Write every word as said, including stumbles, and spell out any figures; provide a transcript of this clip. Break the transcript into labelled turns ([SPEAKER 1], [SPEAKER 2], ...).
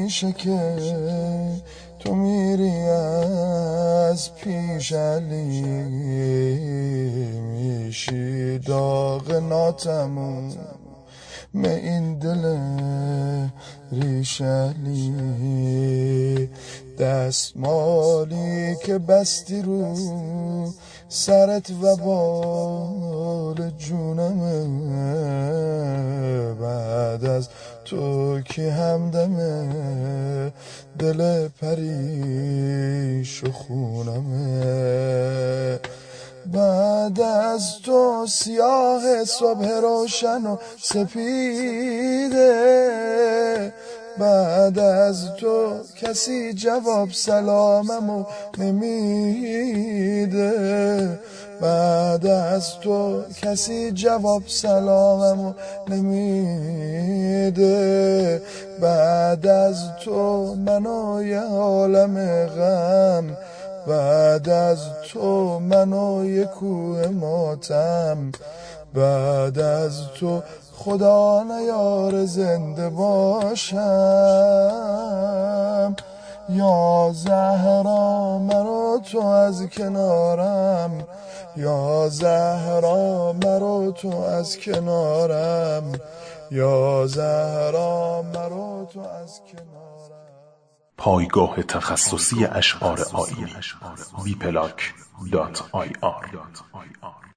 [SPEAKER 1] میشه که تو میری از پیش علی، میشی داغ ناتموم به این دل ریشلی، دستمالی که بستی رو سرت و بال جونمه، بعد از تو کی همدمه دل پریش و خونمه، بعد از تو سیاه صبح روشن و سپیده، بعد از تو کسی جواب سلاممو نمیده، بعد از تو کسی جواب سلاممو نمیده، بعد از تو منو یه عالم غم، بعد از تو منو یه کوه ماتم، بعد از تو خدا نیار زنده باشم. یا زهرا مرو تو از کنارم، یا زهرا مرو تو از کنارم، یا زهرا مرو تو از کنارم.
[SPEAKER 2] پایگاه تخصصی اشعار آیینی وی پلاک دات آی آر